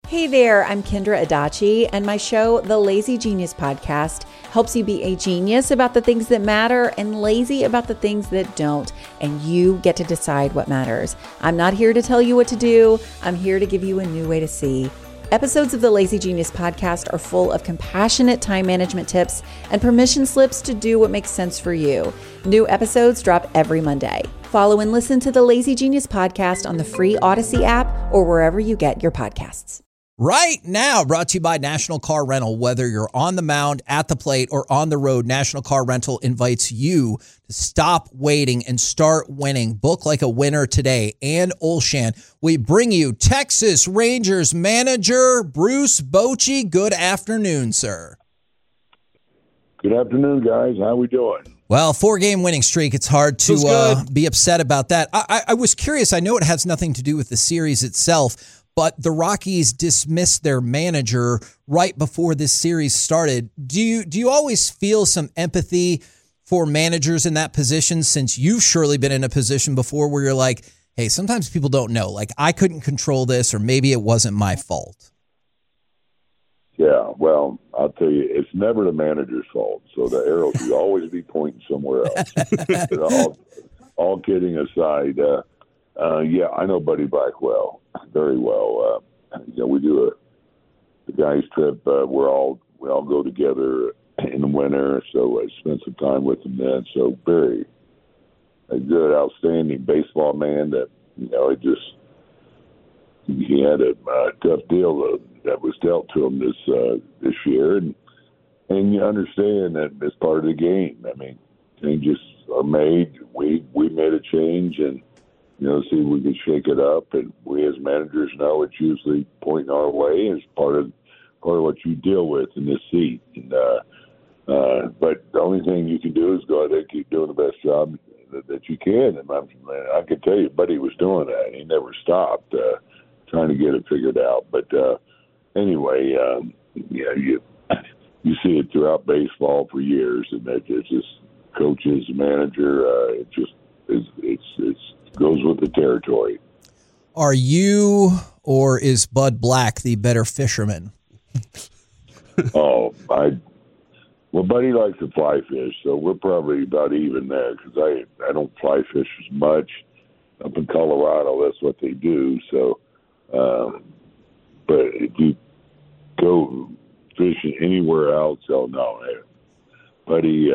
Hey there, I'm Kendra Adachi, and my show, The Lazy Genius Podcast, helps you be a genius about the things that matter and lazy about the things that don't, and you get to decide what matters. I'm not here to tell you what to do. I'm here to give you a new way to see. Episodes of the Lazy Genius Podcast are full of compassionate time management tips and permission slips to do what makes sense for you. New episodes drop every Monday. Follow and listen to the Lazy Genius Podcast on the free Odyssey app or wherever you get your podcasts. Right now, brought to you by National Car Rental. Whether you're on the mound, at the plate, or on the road, National Car Rental invites you to stop waiting and start winning. Book like a winner today. And Olshan, we bring you Texas Rangers manager Bruce Bochy. Good afternoon, sir. Good afternoon, guys. How we doing? Well, 4-game winning streak. It's hard to be upset about that. I was curious. I know it has nothing to do with the series itself, but the Rockies dismissed their manager right before this series started. Do you always feel some empathy for managers in that position, since you've surely been in a position before where you're like, hey, sometimes people don't know. Like, I couldn't control this, or maybe it wasn't my fault. Yeah, well, I'll tell you, it's never the manager's fault. So the arrow should always be pointing somewhere else. all kidding aside, yeah, I know Buddy Black very well. We do the guys trip. We all go together in the winter, so I spent some time with him then. So very a good, outstanding baseball man. That he had a tough deal that was dealt to him this year, and you understand that it's part of the game. I mean, changes are made. We made a change, and see if we can shake it up. And we as managers know it's usually pointing our way as part of what you deal with in this seat. And, but the only thing you can do is go out there and keep doing the best job that you can. And I can tell you, Buddy was doing that. He never stopped trying to get it figured out. But anyway, you see it throughout baseball for years, and that it's just coaches, manager, it's goes with the territory. Are you, or is Bud Black the better fisherman? Well, Buddy likes to fly fish, so we're probably about even there, because I don't fly fish as much. Up in Colorado, that's what they do. So, but if you go fishing anywhere else, no. Buddy,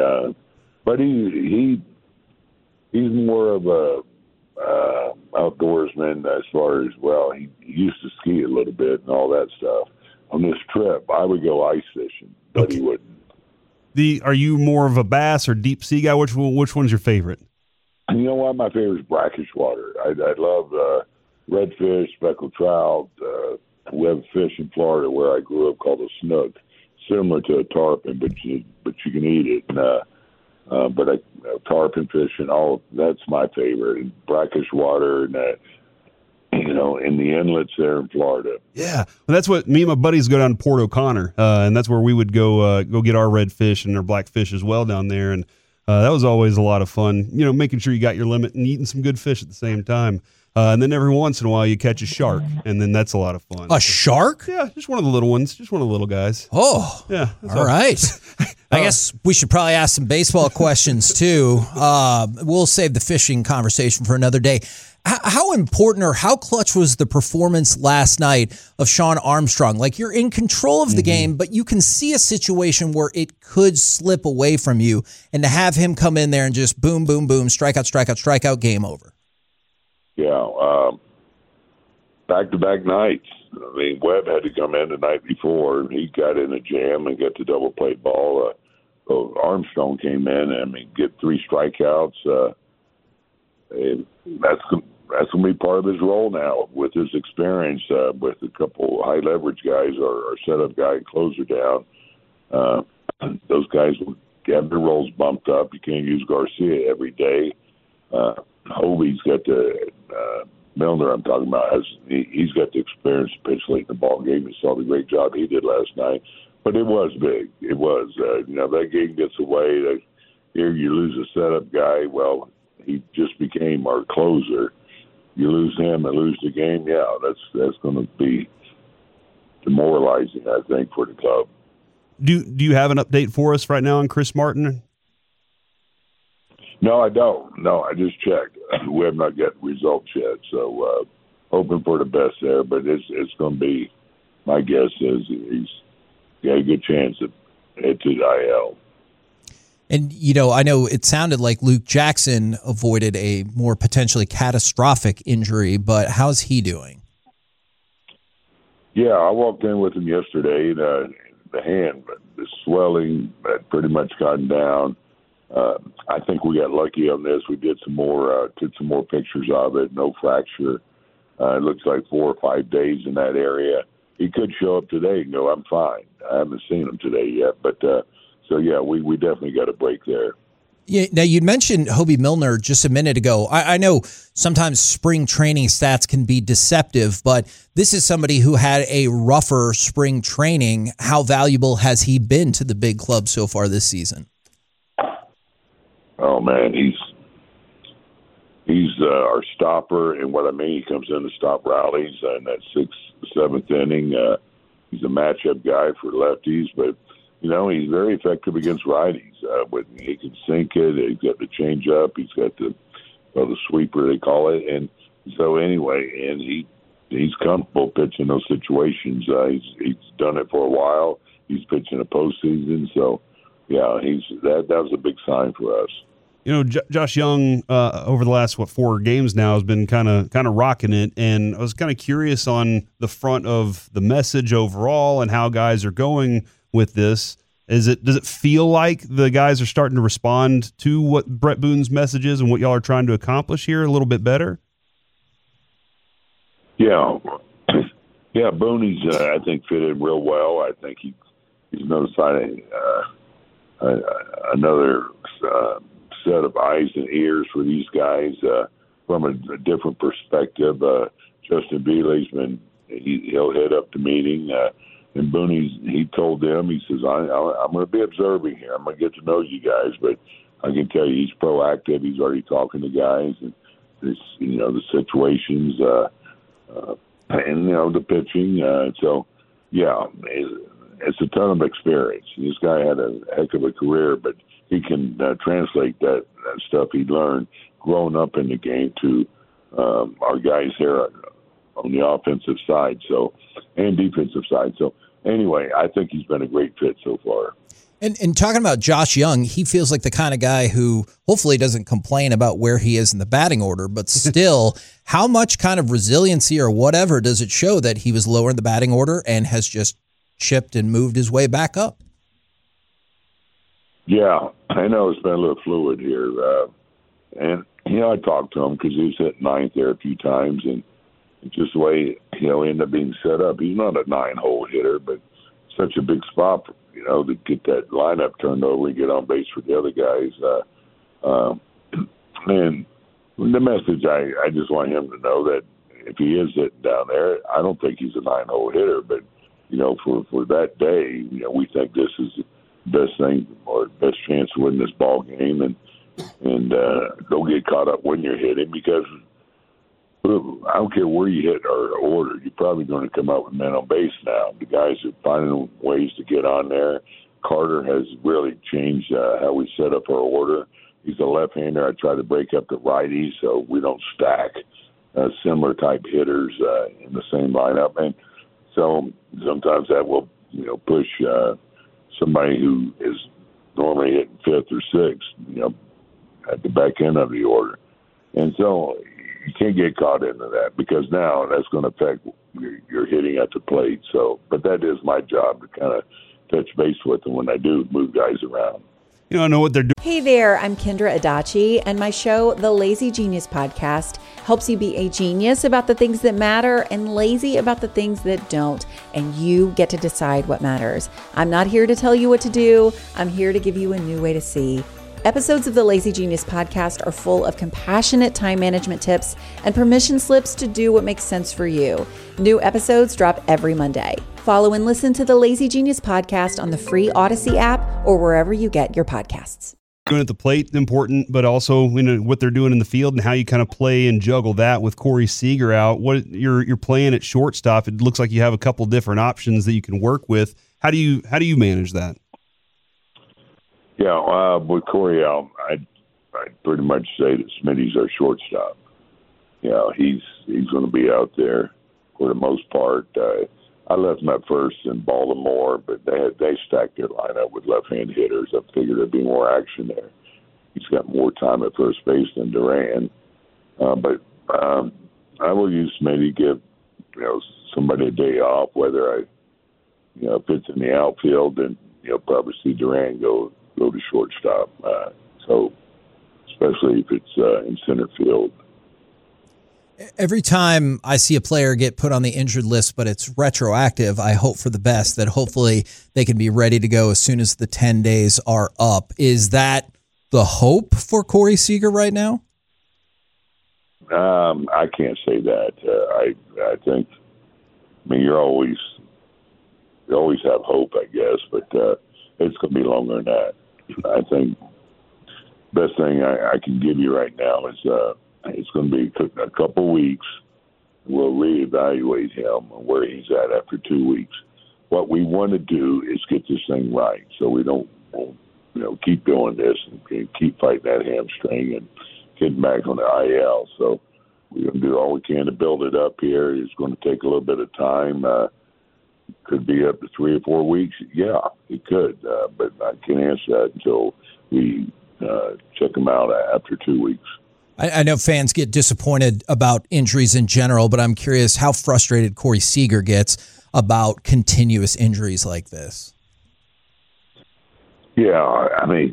he's more of a outdoorsman as far as, he used to ski a little bit and all that stuff. On this trip, I would go ice fishing, but he wouldn't. Are you more of a bass or deep sea guy? Which one's your favorite? You know what? My favorite is brackish water. I love redfish, speckled trout. We have a fish in Florida where I grew up called a snook, similar to a tarpon, but you can eat it. But tarpon fishing, that's my favorite. And brackish water, and in the inlets there in Florida. Yeah, well, that's what me and my buddies go down to Port O'Connor, and that's where we would go get our redfish and our blackfish as well down there. And that was always a lot of fun. Making sure you got your limit and eating some good fish at the same time. And then every once in a while you catch a shark, and then that's a lot of fun. A shark? Yeah, just one of the little ones, just one of the little guys. Oh, yeah. All right. I guess we should probably ask some baseball questions too. We'll save the fishing conversation for another day. How important or how clutch was the performance last night of Shawn Armstrong? Like, you're in control of the game, but you can see a situation where it could slip away from you, and to have him come in there and just boom, boom, boom, strikeout, game over. Yeah, back-to-back nights. I mean, Webb had to come in the night before. He got in a jam and got the double play ball. Armstrong came in, get 3 strikeouts. That's going to be part of his role now with his experience with a couple high-leverage guys or setup guy and closer down. Those guys will have their roles bumped up. You can't use Garcia every day. Hovey's got the Milner I'm talking about. He's got the experience to pitch late in the ball game. You saw the great job he did last night. But it was big. It was. That game gets away. Here you lose a setup guy. Well, he just became our closer. You lose him and lose the game. Yeah, that's going to be demoralizing, I think, for the club. Do you have an update for us right now on Chris Martin? No, I don't. No, I just checked. We have not got results yet, so hoping for the best there. But it's going to be, my guess is he's got a good chance to head to the IL. And, I know it sounded like Luke Jackson avoided a more potentially catastrophic injury, but how's he doing? Yeah, I walked in with him yesterday. The hand, the swelling had pretty much gotten down. I think we got lucky on this. We did took some more pictures of it. No fracture. It looks like 4 or 5 days in that area. He could show up today and go, I'm fine. I haven't seen him today yet. But, so, yeah, we definitely got a break there. Yeah. Now, you'd mentioned Hobie Milner just a minute ago. I know sometimes spring training stats can be deceptive, but this is somebody who had a rougher spring training. How valuable has he been to the big club so far this season? Oh, man, he's our stopper, and what I mean, he comes in to stop rallies in that 6th, 7th inning. He's a matchup guy for lefties, but he's very effective against righties. He can sink it. He's got the change up. He's got the sweeper, they call it, and so anyway, and he's comfortable pitching those situations. He's done it for a while. He's pitching a postseason, so. Yeah, that was a big sign for us. Josh Young over the last 4 games now has been kind of rocking it, and I was kind of curious on the front of the message overall and how guys are going with this. Does it feel like the guys are starting to respond to what Brett Boone's message is and what y'all are trying to accomplish here a little bit better? Yeah, Booney's I think fit in real well. I think he's noticing another set of eyes and ears for these guys from a different perspective. Justin Bealey's he'll head up the meeting, and he told them, he says, I'm going to be observing here. I'm going to get to know you guys, but I can tell you he's proactive. He's already talking to guys and the situations and the pitching. So yeah. It's a ton of experience. This guy had a heck of a career, but he can translate that stuff he learned growing up in the game to our guys here on the offensive side, and defensive side. So anyway, I think he's been a great fit so far. And talking about Josh Young, he feels like the kind of guy who hopefully doesn't complain about where he is in the batting order, but still, how much kind of resiliency or whatever does it show that he was lower in the batting order and has just chipped and moved his way back up? Yeah, I know it's been a little fluid here. And, I talked to him because he was hit 9th there a few times, and just the way, he ended up being set up. He's not a 9-hole hitter, but such a big spot, to get that lineup turned over and get on base for the other guys. And the message, I just want him to know that if he is hitting down there, I don't think he's a 9-hole hitter, but for that day, we think this is the best thing or best chance to win this ball game, and don't get caught up when you're hitting, because I don't care where you hit our order, you're probably going to come out with men on base now. The guys are finding ways to get on there. Carter has really changed how we set up our order. He's a left-hander. I try to break up the righties so we don't stack similar type hitters in the same lineup, and so sometimes that will, push somebody who is normally hitting 5th or 6th, at the back end of the order. And so you can't get caught into that, because now that's going to affect your hitting at the plate. So, but that is my job to kind of touch base with them when I do move guys around. I know what they're doing. Hey there, I'm Kendra Adachi, and my show, The Lazy Genius Podcast, helps you be a genius about the things that matter and lazy about the things that don't, and you get to decide what matters. I'm not here to tell you what to do. I'm here to give you a new way to see. Episodes of the Lazy Genius Podcast are full of compassionate time management tips and permission slips to do what makes sense for you. New episodes drop every Monday. Follow and listen to the Lazy Genius Podcast on the free Odyssey app or wherever you get your podcasts. doing at the plate important, but also what they're doing in the field and how you kind of play and juggle that with Corey Seager out. What you're playing at shortstop, it looks like you have a couple different options that you can work with. How do you manage that? Yeah, with Corey out, I'd pretty much say that Smitty's our shortstop. He's going to be out there for the most part. I left him at first in Baltimore, but they stacked their lineup with left-hand hitters. I figured there'd be more action there. He's got more time at first base than Duran. But I will use Smitty, give somebody a day off, whether if it's in the outfield, then probably see Duran go to shortstop. So especially if it's in center field. Every time I see a player get put on the injured list, but it's retroactive, I hope for the best, that hopefully they can be ready to go as soon as the 10 days are up. Is that the hope for Corey Seager right now? I can't say that. I think, you always have hope, I guess, but it's going to be longer than that. I think best thing I can give you right now is it's going to be a couple weeks. We'll reevaluate him and where he's at after 2 weeks. What we want to do is get this thing right, so we don't keep doing this and keep fighting that hamstring and getting back on the IL. So we're going to do all we can to build it up here. It's going to take a little bit of time. Could be up to 3 or 4 weeks. Yeah, it could, but I can't answer that until we check him out after 2 weeks. I know fans get disappointed about injuries in general, but I'm curious how frustrated Corey Seager gets about continuous injuries like this. Yeah,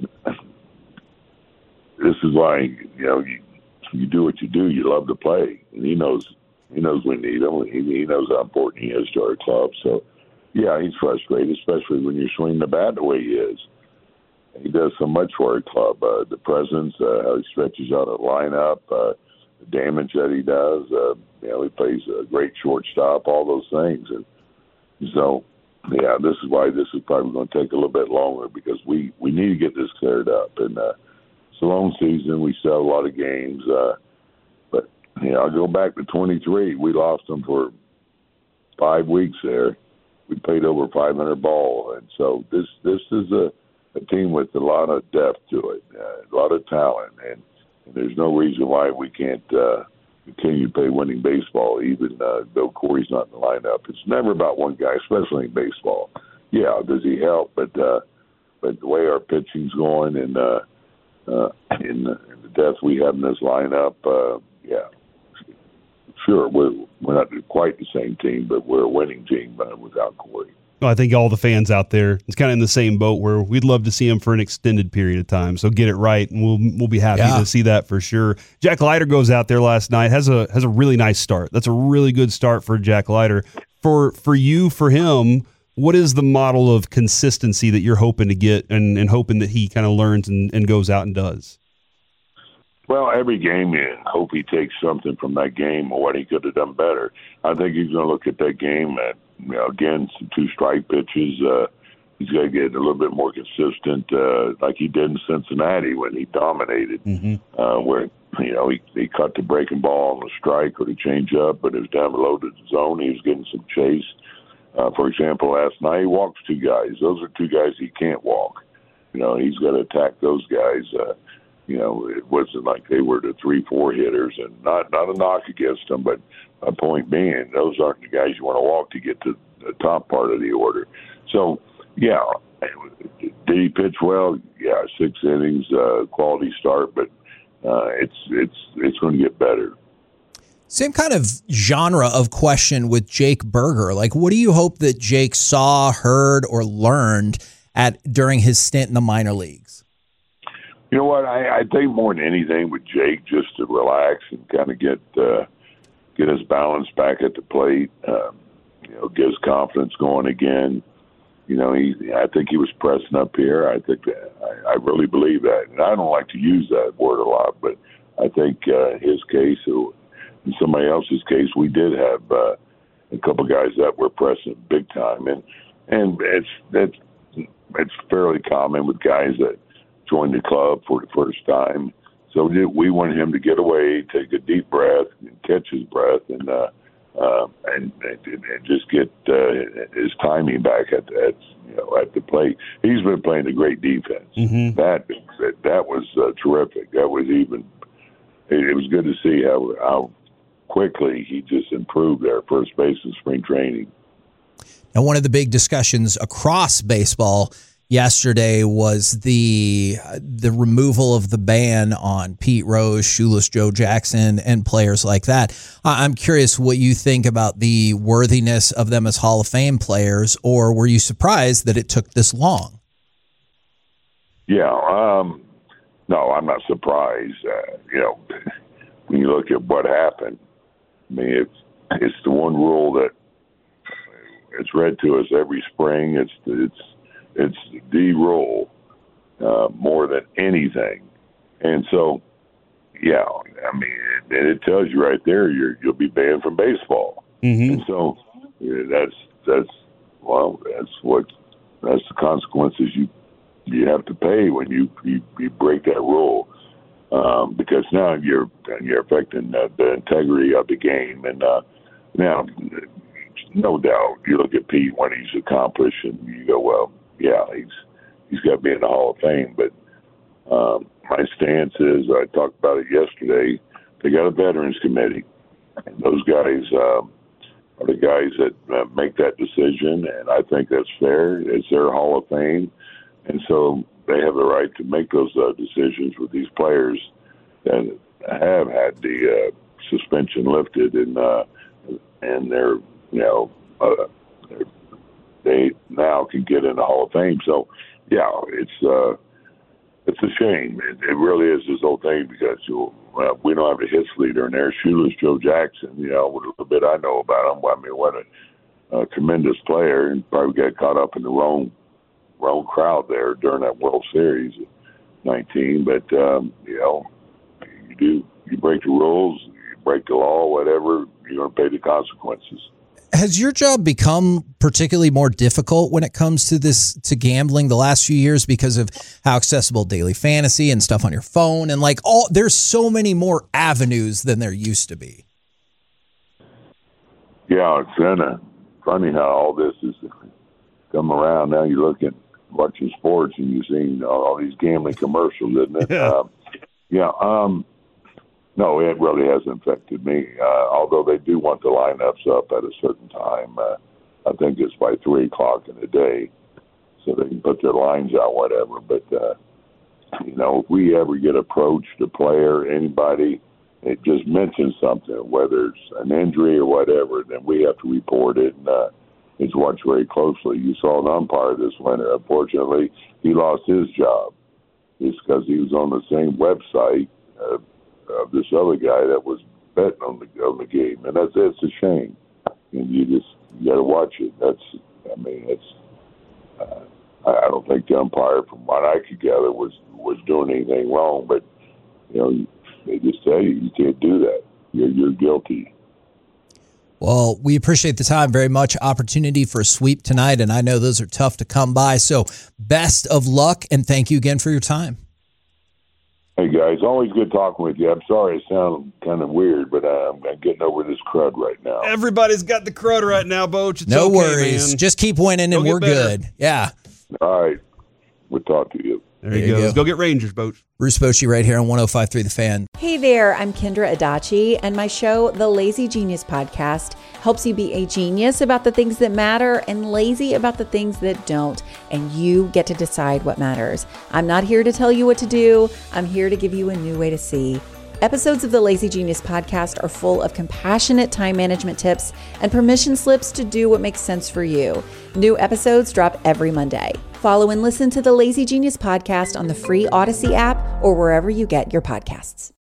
this is why you do what you do. You love to play, and he knows we need him. He knows how important he is to our club. So, yeah, he's frustrated, especially when you're swinging the bat the way he is. He does so much for our club. The presence, how he stretches out a lineup, the damage that he does. He plays a great shortstop, all those things. And so, yeah, this is why this is probably going to take a little bit longer, because we need to get this cleared up. And it's a long season. We still have a lot of games. But, I'll go back to 23. We lost them for 5 weeks there. We played over 500 ball. And so this is a team with a lot of depth to it, a lot of talent, and there's no reason why we can't continue to play winning baseball, even though Corey's not in the lineup. It's never about one guy, especially in baseball. Yeah, does he help? But the way our pitching's going and in the depth we have in this lineup, yeah, sure, we're not quite the same team, but we're a winning team without Corey. I think all the fans out there, it's kind of in the same boat where we'd love to see him for an extended period of time. So get it right, and we'll be happy to see that for sure. Jack Leiter goes out there last night, has a really nice start. That's a really good start for Jack Leiter. For him, what is the model of consistency that you're hoping to get and hoping that he kind of learns and goes out and does? Well, every game you hope he takes something from that game or what he could have done better. I think he's going to look at that game at, again, some 2 strike pitches. He's got to get a little bit more consistent, like he did in Cincinnati when he dominated, where he cut the breaking ball on the strike or the changeup, but it was down below the zone. He was getting some chase. For example, last night he walks 2 guys. Those are 2 guys he can't walk. He's got to attack those guys. It wasn't like they were the 3-4 hitters, and not a knock against them, but a point being, those aren't the guys you want to walk to get to the top part of the order. So, yeah, did he pitch well? Yeah, 6 innings, quality start, but it's going to get better. Same kind of genre of question with Jake Burger. Like, what do you hope that Jake saw, heard, or learned during his stint in the minor leagues? You know what? I think more than anything with Jake, just to relax and kind of get his balance back at the plate, get his confidence going again. I think he was pressing up here. I think I really believe that. And I don't like to use that word a lot, but I think his case, in somebody else's case, we did have a couple guys that were pressing big time, and it's fairly common with guys that joined the club for the first time. So we wanted him to get away, take a deep breath, and catch his breath, and just get his timing back at the plate. He's been playing a great defense. Mm-hmm. That was terrific. That was even. It was good to see how quickly he just improved there, first base in spring training. Now, one of the big discussions across baseball yesterday was the removal of the ban on Pete Rose, Shoeless Joe Jackson, and players like that. I'm curious what you think about the worthiness of them as Hall of Fame players, or were you surprised that it took this long? Yeah, no, I'm not surprised. When you look at what happened, I mean, it's the one rule that it's read to us every spring. It's the rule more than anything, and so yeah, I mean, it tells you right there you'll be banned from baseball, mm-hmm. and so that's the consequences you have to pay when you break that rule, because now you're affecting the integrity of the game, and now no doubt you look at Pete, what he's accomplished, and you go, well, yeah, he's got to be in the Hall of Fame. But my stance is, I talked about it yesterday, they got a Veterans Committee. And those guys are the guys that make that decision, and I think that's fair. It's their Hall of Fame. And so they have the right to make those decisions with these players that have had the suspension lifted, and they're, they now can get in the Hall of Fame. So, yeah, it's a shame. It really is, this whole thing, because we don't have a hits leader in there. Shoeless Joe Jackson, with a little bit I know about him, I mean, what a tremendous player, and probably got caught up in the wrong crowd there during that World Series in 19. But, you break the rules, you break the law, whatever, you're going to pay the consequences. Has your job become particularly more difficult when it comes to gambling the last few years because of how accessible daily fantasy and stuff on your phone, and there's so many more avenues than there used to be? Yeah, it's kind of funny how all this has come around. Now you're watching sports and you're seeing all these gambling commercials, isn't it? Yeah. No, it really hasn't affected me, although they do want the lineups up at a certain time. I think it's by 3 o'clock in the day, so they can put their lines out, whatever. But, if we ever get approached, a player, anybody, it just mentions something, whether it's an injury or whatever, then we have to report it, and it's watched very closely. You saw an umpire this winter. Unfortunately, he lost his job. It's because he was on the same website of this other guy that was betting on the game, and it's a shame. And you got to watch it. I don't think the umpire, from what I could gather, was doing anything wrong. But they just tell you can't do that. You're guilty. Well, we appreciate the time very much. Opportunity for a sweep tonight, and I know those are tough to come by. So best of luck, and thank you again for your time. Hey, guys, always good talking with you. I'm sorry I sound kind of weird, but I'm getting over this crud right now. Everybody's got the crud right now, Boach. It's no okay, worries. Man. Just keep winning, and we're good. Yeah. All right. We'll talk to you. There you go. Let's go get Rangers, Boach. Bruce Bochy right here on 105.3 The Fan. Hey there, I'm Kendra Adachi, and my show, The Lazy Genius Podcast, helps you be a genius about the things that matter and lazy about the things that don't, and you get to decide what matters. I'm not here to tell you what to do. I'm here to give you a new way to see. Episodes of the Lazy Genius Podcast are full of compassionate time management tips and permission slips to do what makes sense for you. New episodes drop every Monday. Follow and listen to the Lazy Genius Podcast on the free Odyssey app or wherever you get your podcasts.